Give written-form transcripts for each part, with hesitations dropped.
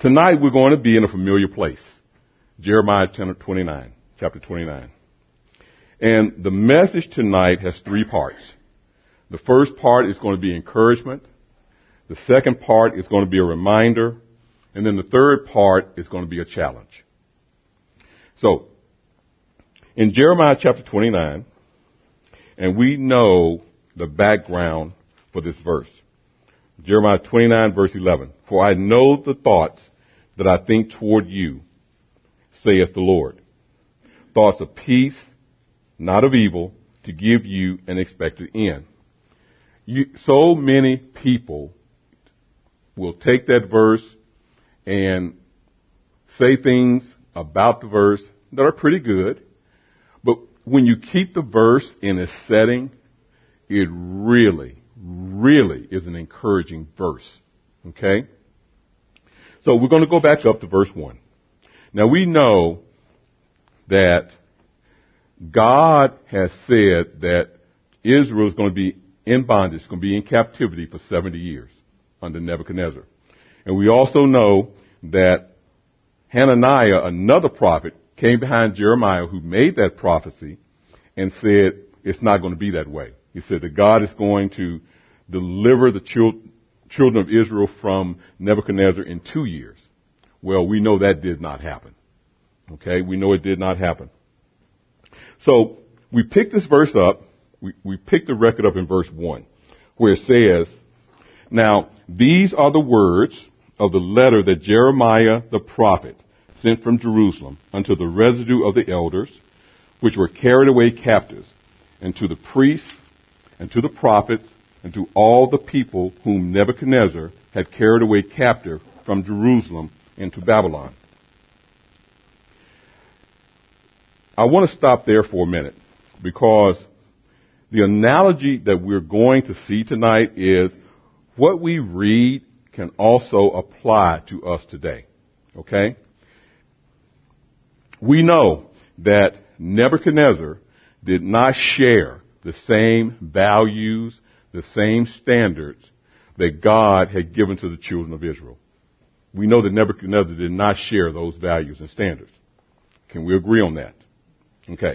Tonight we're going to be in a familiar place. Jeremiah chapter 29. And the message tonight has three parts. The first part is going to be encouragement. The second part is going to be a reminder. And then the third part is going to be a challenge. So, in Jeremiah chapter 29, and we know the background for this verse. Jeremiah 29 verse 11. For I know the thoughts that I think toward you, saith the Lord. Thoughts of peace, not of evil, to give you an expected end. So many people will take that verse and say things about the verse that are pretty good, but when you keep the verse in its setting, it really is an encouraging verse. Okay? So we're going to go back up to verse 1. Now we know that God has said that Israel is going to be in bondage, going to be in captivity for 70 years under Nebuchadnezzar. And we also know that Hananiah, another prophet, came behind Jeremiah who made that prophecy and said it's not going to be that way. He said that God is going to deliver the children of Israel from Nebuchadnezzar in 2 years. Well, we know that did not happen. Okay, we know it did not happen. So we pick this verse up. We pick the record up in verse 1 where it says, now these are the words of the letter that Jeremiah the prophet sent from Jerusalem unto the residue of the elders, which were carried away captives, and to the priests, and to the prophets, and to all the people whom Nebuchadnezzar had carried away captive from Jerusalem into Babylon. I want to stop there for a minute, because the analogy that we're going to see tonight is what we read can also apply to us today. Okay? We know that Nebuchadnezzar did not share the same values, the same standards that God had given to the children of Israel. We know that Nebuchadnezzar did not share those values and standards. Can we agree on that? Okay.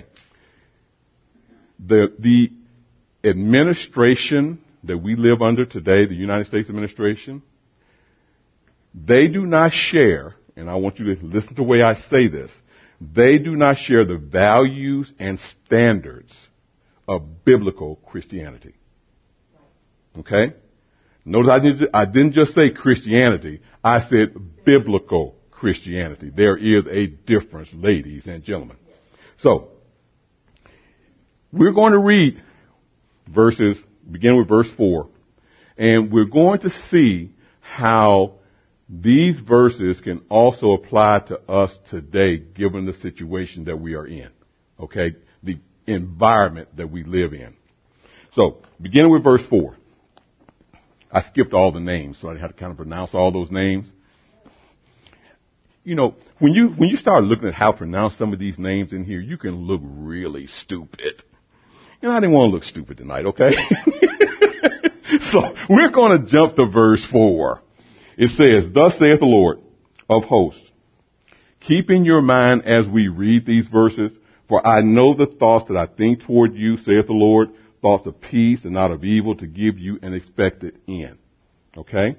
The administration that we live under today, the United States administration, they do not share, and I want you to listen to the way I say this, they do not share the values and standards of biblical Christianity. Okay? Notice I didn't just say Christianity, I said biblical Christianity. There is a difference, ladies and gentlemen. So, we're going to read verses, begin with verse 4, and we're going to see how these verses can also apply to us today, given the situation that we are in. Okay? The environment that we live in. So, beginning with verse 4. I skipped all the names, so I had to kind of pronounce all those names. You know, when you start looking at how to pronounce some of these names in here, you can look really stupid. You know, I didn't want to look stupid tonight, okay? So, we're going to jump to verse 4. It says, thus saith the Lord of hosts, keep in your mind as we read these verses, for I know the thoughts that I think toward you, saith the Lord, thoughts of peace and not of evil, to give you an expected end. Okay?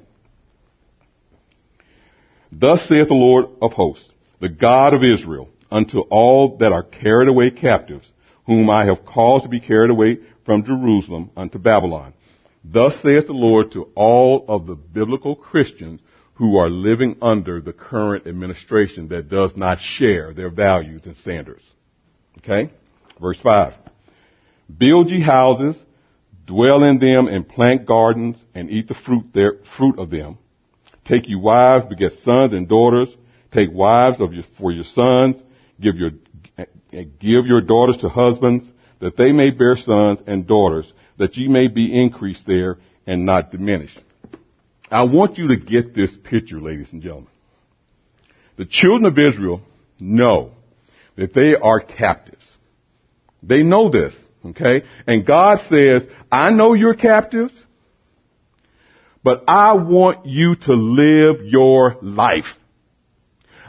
Thus saith the Lord of hosts, the God of Israel, unto all that are carried away captives, whom I have caused to be carried away from Jerusalem unto Babylon. Thus saith the Lord to all of the biblical Christians who are living under the current administration that does not share their values and standards. Okay? Verse 5. Build ye houses, dwell in them, and plant gardens, and eat the fruit of them. Take you wives, beget sons and daughters. Take wives for your sons. Give your daughters to husbands, that they may bear sons and daughters, that ye may be increased there and not diminished. I want you to get this picture, ladies and gentlemen. The children of Israel know that they are captives. They know this, okay? And God says, I know you're captives, but I want you to live your life.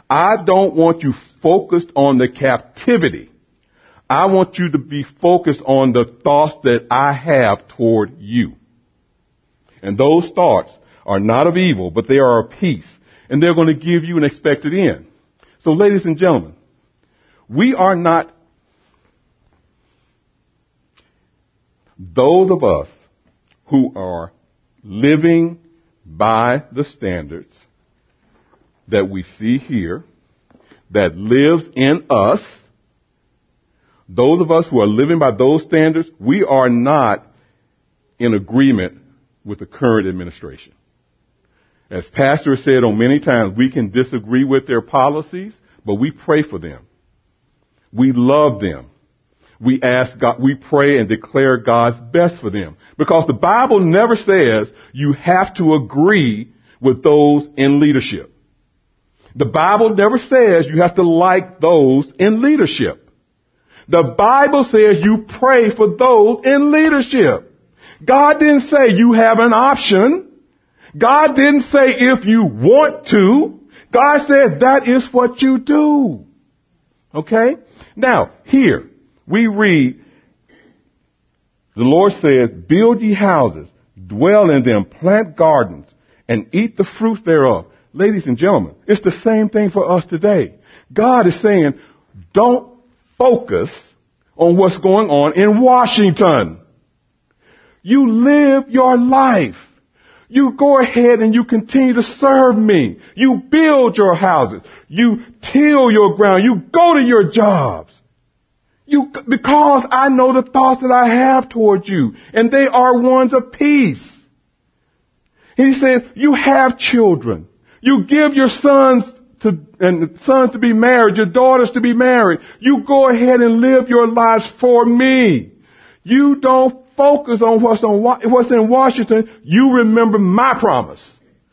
I don't want you focused on the captivity. I want you to be focused on the thoughts that I have toward you. And those thoughts are not of evil, but they are of peace. And they're going to give you an expected end. So ladies and gentlemen, we are not those of us who are living by the standards that we see here, that lives in us. Those of us who are living by those standards, we are not in agreement with the current administration. As Pastor said on many times, we can disagree with their policies, but we pray for them. We love them. We ask God, we pray and declare God's best for them. Because the Bible never says you have to agree with those in leadership. The Bible never says you have to like those in leadership. The Bible says you pray for those in leadership. God didn't say you have an option. God didn't say if you want to. God said that is what you do. Okay? Now, here, we read, the Lord says, build ye houses, dwell in them, plant gardens, and eat the fruits thereof. Ladies and gentlemen, it's the same thing for us today. God is saying, don't focus on what's going on in Washington. You live your life. You go ahead and you continue to serve me. You build your houses. You till your ground. You go to your jobs. Because I know the thoughts that I have towards you, and they are ones of peace. He says, you have children. You give your sons to be married, your daughters to be married. You go ahead and live your lives for me. You don't focus on what's in Washington. You remember my promise,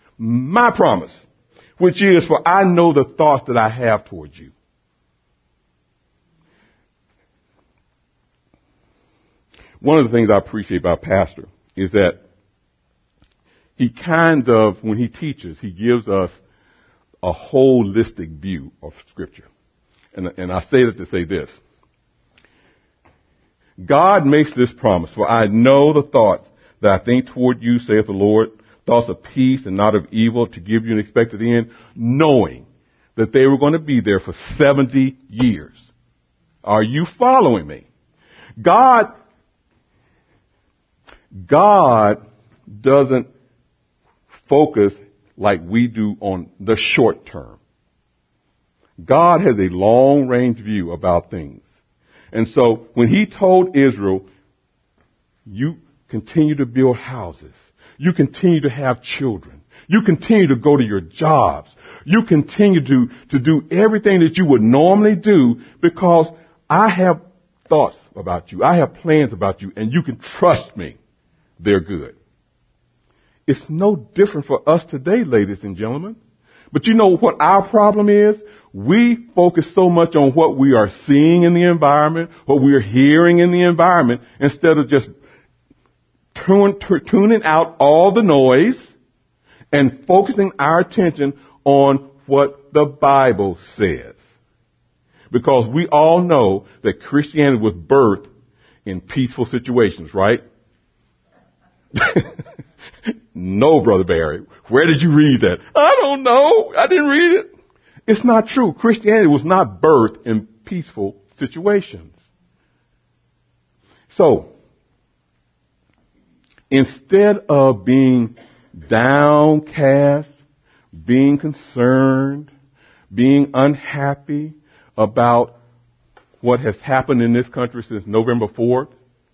which is, for I know the thoughts that I have towards you. One of the things I appreciate about Pastor is that he kind of, when he teaches, he gives us a holistic view of Scripture. And I say that to say this. God makes this promise, for I know the thoughts that I think toward you, saith the Lord, thoughts of peace and not of evil, to give you an expected end, knowing that they were going to be there for 70 years. Are you following me? God doesn't focus like we do on the short term. God has a long range view about things. And so when he told Israel, you continue to build houses, you continue to have children, you continue to go to your jobs, you continue to do everything that you would normally do, because I have thoughts about you, I have plans about you, and you can trust me. They're good. It's no different for us today, ladies and gentlemen. But you know what our problem is? We focus so much on what we are seeing in the environment, what we are hearing in the environment, instead of just tuning out all the noise and focusing our attention on what the Bible says. Because we all know that Christianity was birthed in peaceful situations, right? No, Brother Barry. Where did you read that? I don't know. I didn't read it. It's not true. Christianity was not birthed in peaceful situations. So, instead of being downcast, being concerned, being unhappy about what has happened in this country since November 4th,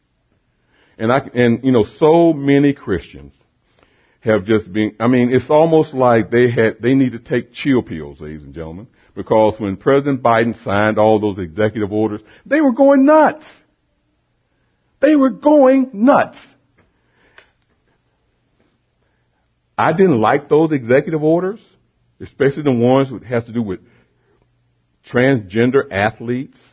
and so many Christians have just been, it's almost like they need to take chill pills, ladies and gentlemen, because when President Biden signed all those executive orders, they were going nuts. They were going nuts. I didn't like those executive orders, especially the ones that has to do with transgender athletes,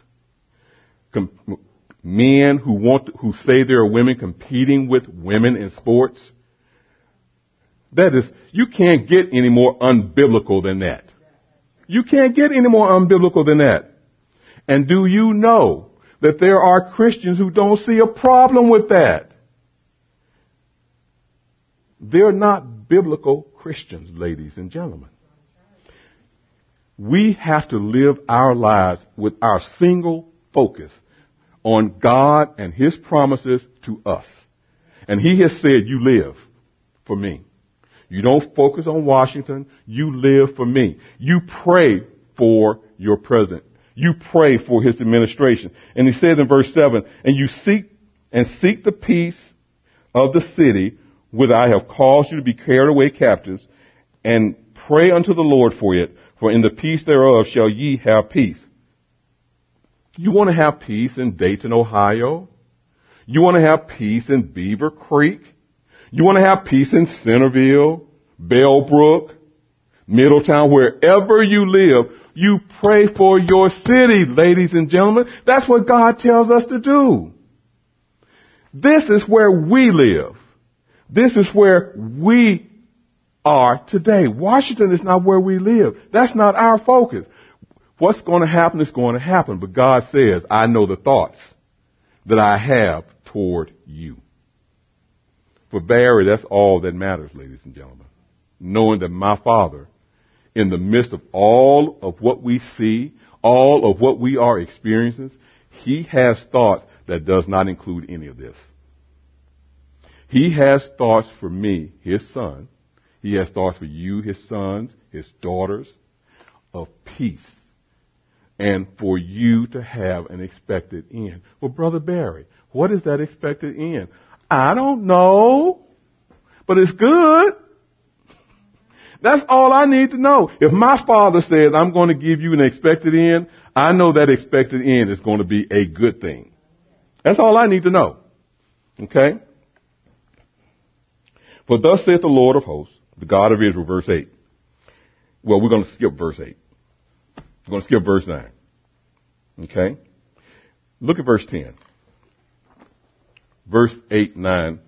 men who say there are women competing with women in sports. That is, you can't get any more unbiblical than that. You can't get any more unbiblical than that. And do you know that there are Christians who don't see a problem with that? They're not biblical Christians, ladies and gentlemen. We have to live our lives with our single focus on God and His promises to us. And He has said, you live for me. You don't focus on Washington. You live for me. You pray for your president. You pray for his administration. And He says in verse 7, and you seek the peace of the city whither I have caused you to be carried away captives, and pray unto the Lord for it, for in the peace thereof shall ye have peace. You want to have peace in Dayton, Ohio? You want to have peace in Beaver Creek? You want to have peace in Centerville, Bellbrook, Middletown, wherever you live? You pray for your city, ladies and gentlemen. That's what God tells us to do. This is where we live. This is where we are today. Washington is not where we live. That's not our focus. What's going to happen is going to happen. But God says, I know the thoughts that I have toward you. For Barry, that's all that matters, ladies and gentlemen. Knowing that my Father, in the midst of all of what we see, all of what we are experiencing, He has thoughts that does not include any of this. He has thoughts for me, His son. He has thoughts for you, His sons, His daughters, of peace. And for you to have an expected end. Well, Brother Barry, what is that expected end? I don't know, but it's good. That's all I need to know. If my Father says I'm going to give you an expected end, I know that expected end is going to be a good thing. That's all I need to know. Okay? For thus saith the Lord of hosts, the God of Israel, verse 8. Well, we're going to skip verse 8. We're going to skip verse 9. Okay? Look at verse 10. Verse 8, 9.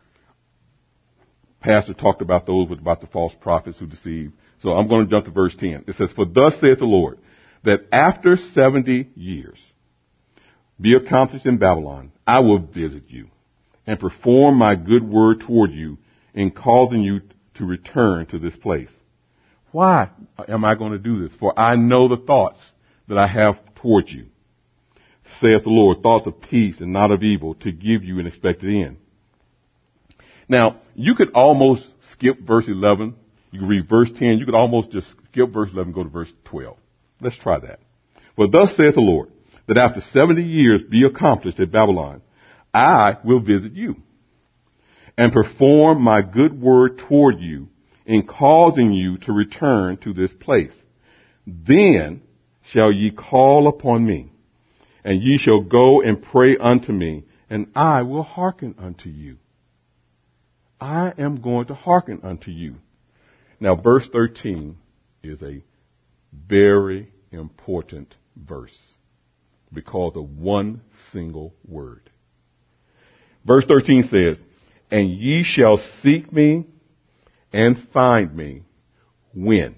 Pastor talked about about the false prophets who deceive. So I'm going to jump to verse 10. It says, for thus saith the Lord, that after 70 years be accomplished in Babylon, I will visit you and perform my good word toward you in causing you to return to this place. Why am I going to do this? For I know the thoughts that I have toward you, saith the Lord, thoughts of peace and not of evil, to give you an expected end. Now, you could almost skip verse 11. You could read verse 10. You could almost just skip verse 11 and go to verse 12. Let's try that. For thus saith the Lord, that after 70 years be accomplished at Babylon, I will visit you and perform my good word toward you in causing you to return to this place. Then shall ye call upon me, and ye shall go and pray unto me, and I will hearken unto you. I am going to hearken unto you. Now, verse 13 is a very important verse because of one single word. Verse 13 says, and ye shall seek me and find me when?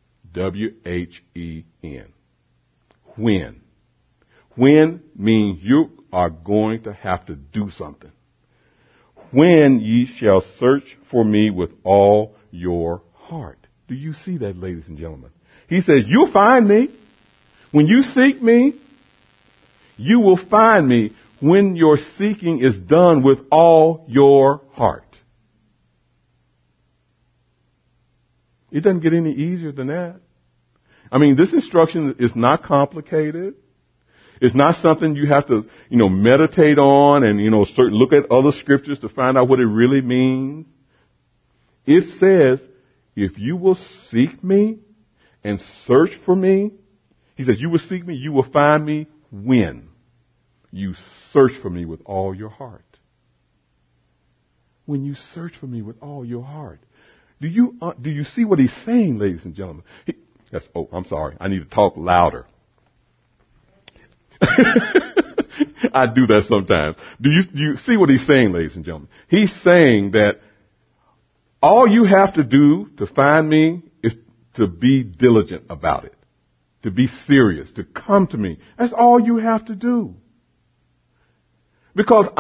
W-H-E-N. When. When means you are going to have to do something. When ye shall search for me with all your heart. Do you see that, ladies and gentlemen? He says, you'll find me. When you seek me, you will find me when your seeking is done with all your heart. It doesn't get any easier than that. I mean, this instruction is not complicated. It's not something you have to, meditate on and, look at other scriptures to find out what it really means. It says, if you will seek me and search for me, he says, you will seek me, you will find me when you search for me with all your heart. When you search for me with all your heart. Do you see what he's saying, ladies and gentlemen? I'm sorry. I need to talk louder. I do that sometimes. Do you see what he's saying, ladies and gentlemen? He's saying that all you have to do to find me is to be diligent about it. to be serious, to come to me. That's all you have to do. Because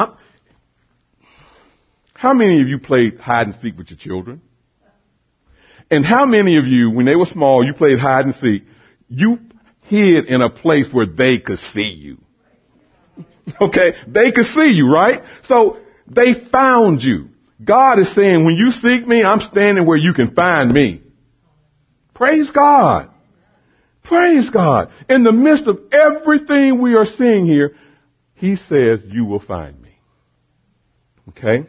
how many of you played hide and seek with your children? And how many of you, when they were small, you played hide and seek, you hid in a place where they could see you? Okay? They could see you, right? So they found you. God is saying, when you seek me, I'm standing where you can find me. Praise God. Praise God. In the midst of everything we are seeing here, he says, you will find me. Okay?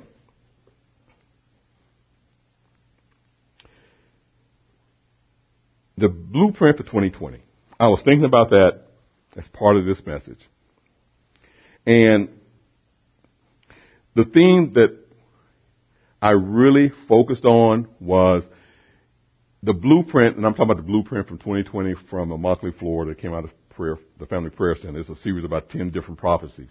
The blueprint for 2020. I was thinking about that as part of this message. And the theme that I really focused on was the blueprint, and I'm talking about the blueprint from 2020 from Immokalee, Florida. It came out of the Family Prayer Center. It's a series of about 10 different prophecies.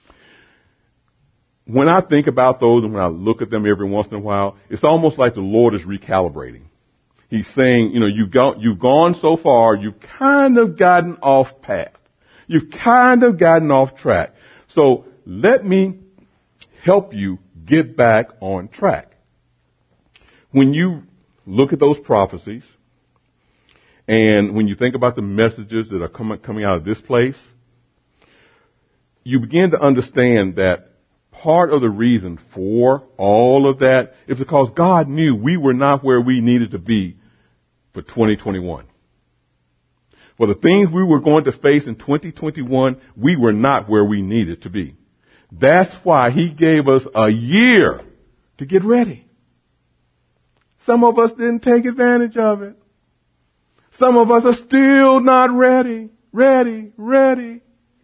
When I think about those and when I look at them every once in a while, it's almost like the Lord is recalibrating. He's saying, you've gone so far, you've kind of gotten off path. You've kind of gotten off track. So let me help you get back on track. When you look at those prophecies, and when you think about the messages that are coming out of this place, you begin to understand that part of the reason for all of that is because God knew we were not where we needed to be for 2021. For the things we were going to face in 2021, we were not where we needed to be. That's why he gave us a year to get ready. Some of us didn't take advantage of it. Some of us are still not ready. The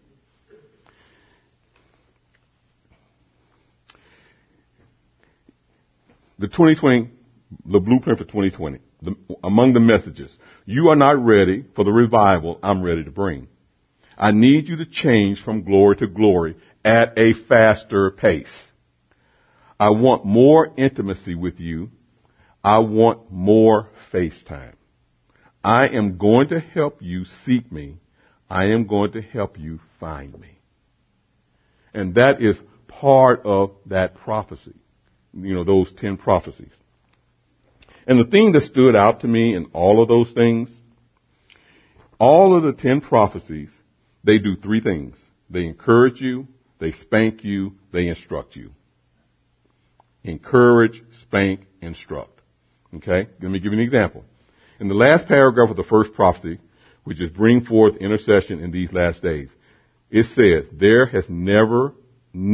2020, the blueprint for 2020, among the messages, you are not ready for the revival I'm ready to bring. I need you to change from glory to glory at a faster pace. I want more intimacy with you. I want more face time. I am going to help you seek me. I am going to help you find me. And that is part of that prophecy. Those 10 prophecies. And the thing that stood out to me in all of those things, all of the 10 prophecies, they do 3 things. They encourage you, they spank you, they instruct you. Encourage, spank, instruct. Okay? Let me give you an example. In the last paragraph of the first prophecy, which is bring forth intercession in these last days, it says, there has never and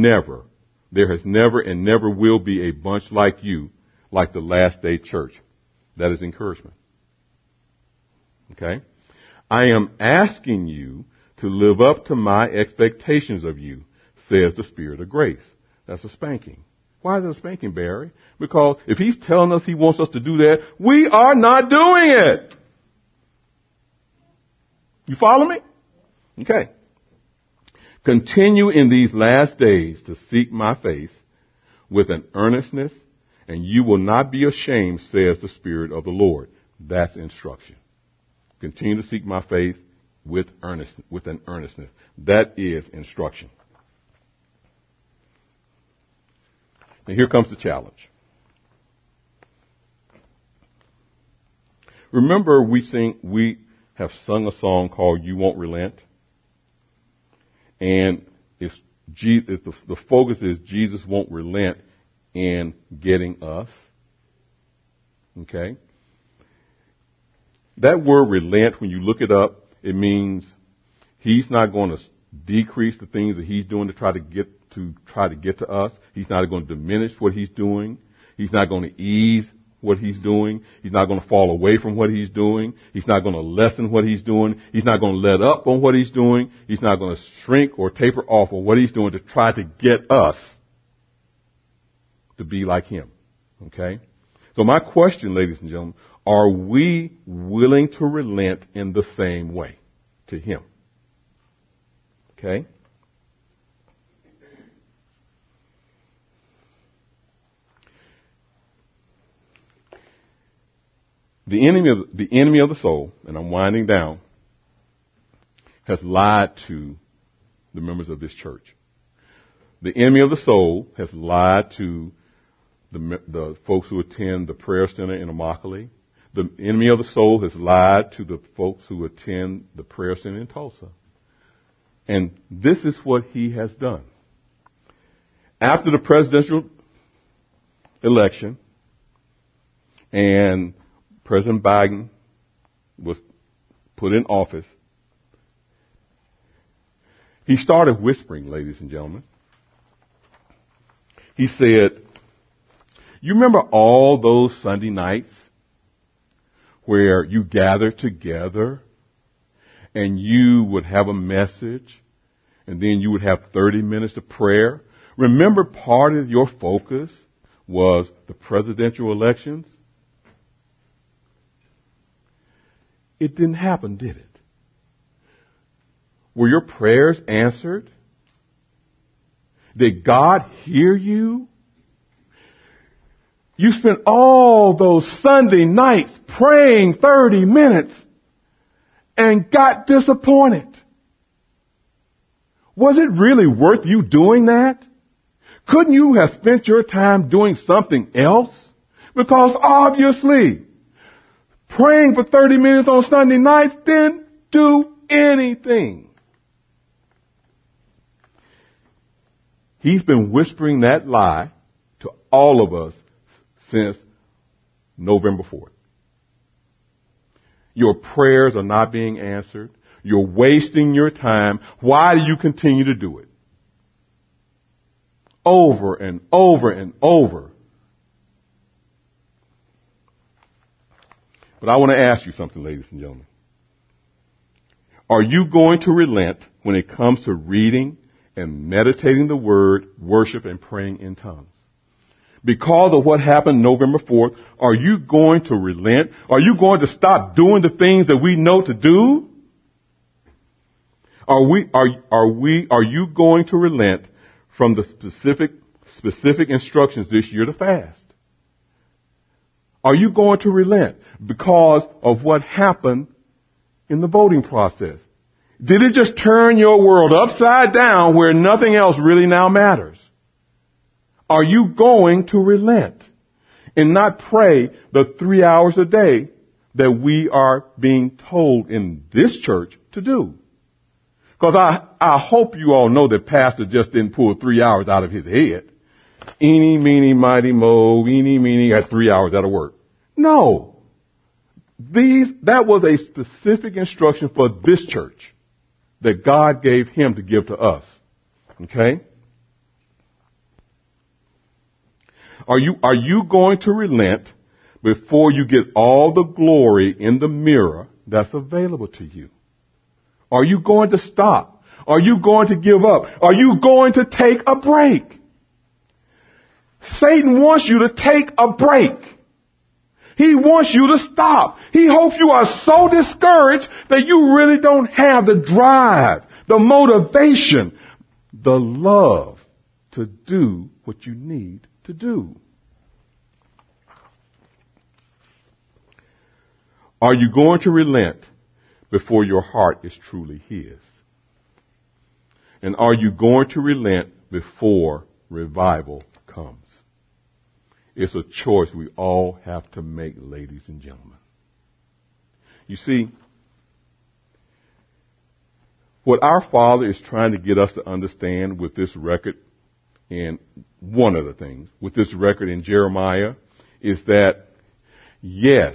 never will be a bunch like you, like the last day church. That is encouragement. Okay? I am asking you to live up to my expectations of you, says the Spirit of grace. That's a spanking. Why is it a spanking, Barry? Because if he's telling us he wants us to do that, we are not doing it. You follow me? Okay. Continue in these last days to seek my face with an earnestness, and you will not be ashamed, says the Spirit of the Lord. That's instruction. Continue to seek my face with an earnestness. That is instruction. And here comes the challenge. Remember we have sung a song called You Won't Relent? And the focus is Jesus won't relent in getting us. Okay? That word relent, when you look it up, it means he's not going to decrease the things that he's doing to try to get to us. He's not going to diminish what he's doing. He's not going to ease what he's doing. He's not going to fall away from what he's doing. He's not going to lessen what he's doing. He's not going to let up on what he's doing. He's not going to shrink or taper off on what he's doing to try to get us to be like him. Okay? So my question, ladies and gentlemen, are we willing to relent in the same way to him? Okay? The enemy of the soul, and I'm winding down, has lied to the members of this church. The enemy of the soul has lied to the folks who attend the prayer center in Immokalee. The enemy of the soul has lied to the folks who attend the prayer center in Tulsa. And this is what he has done. After the presidential election and President Biden was put in office, he started whispering, ladies and gentlemen. He said, you remember all those Sunday nights where you gathered together and you would have a message and then you would have 30 minutes of prayer? Remember, part of your focus was the presidential elections? It didn't happen, did it? Were your prayers answered? Did God hear you? You spent all those Sunday nights praying 30 minutes and got disappointed. Was it really worth you doing that? Couldn't you have spent your time doing something else? Because obviously, praying for 30 minutes on Sunday nights didn't do anything. He's been whispering that lie to all of us since November 4th. Your prayers are not being answered. You're wasting your time. Why do you continue to do it? Over and over and over. But I want to ask you something, ladies and gentlemen. Are you going to relent when it comes to reading and meditating the word, worship, and praying in tongues? Because of what happened November 4th, are you going to relent? Are you going to stop doing the things that we know to do? Are you going to relent from the specific instructions this year to fast? Are you going to relent because of what happened in the voting process? Did it just turn your world upside down where nothing else really now matters? Are you going to relent and not pray the 3 hours a day that we are being told in this church to do? Because I hope you all know that Pastor just didn't pull 3 hours out of his head. Eeny, meeny, mighty, mo, eeny, meeny, at 3 hours that'll work. No. That was a specific instruction for this church that God gave him to give to us. Okay? Are you going to relent before you get all the glory in the mirror that's available to you? Are you going to stop? Are you going to give up? Are you going to take a break? Satan wants you to take a break. He wants you to stop. He hopes you are so discouraged that you really don't have the drive, the motivation, the love to do what you need to do. Are you going to relent before your heart is truly his? And are you going to relent before revival comes? It's a choice we all have to make, ladies and gentlemen. You see, what our Father is trying to get us to understand with this record, and one of the things with this record in Jeremiah, is that, yes,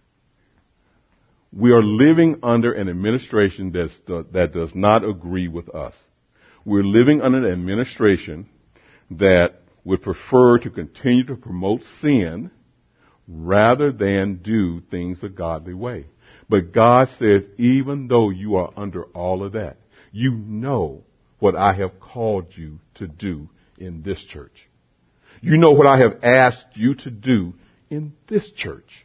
we are living under an administration that does not agree with us. We're living under an administration that would prefer to continue to promote sin rather than do things a godly way. But God says, even though you are under all of that, you know what I have called you to do in this church. You know what I have asked you to do in this church.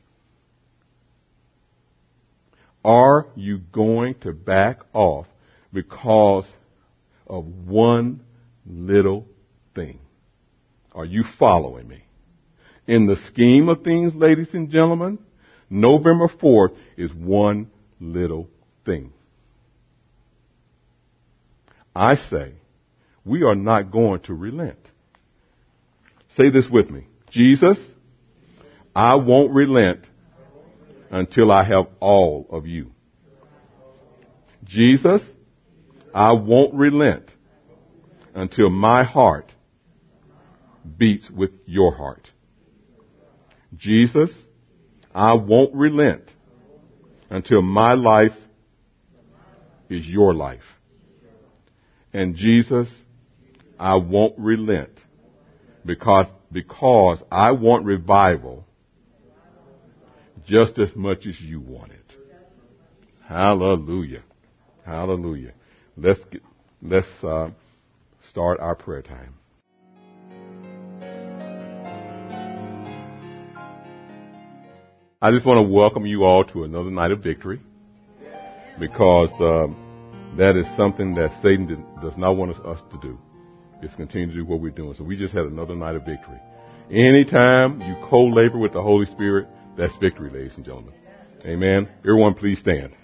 Are you going to back off because of one little thing? Are you following me? In the scheme of things, ladies and gentlemen, November 4th is one little thing. I say, we are not going to relent. Say this with me. Jesus, I won't relent until I have all of you. Jesus, I won't relent until my heart beats with your heart. Jesus, I won't relent until my life is your life. And Jesus, I won't relent because I want revival just as much as you want it. Hallelujah. Hallelujah. Let's start our prayer time. I just want to welcome you all to another night of victory, because that is something that Satan does not want us to do. Just continue to do what we're doing. So we just had another night of victory. Anytime you co-labor with the Holy Spirit, that's victory, ladies and gentlemen. Amen. Everyone, please stand.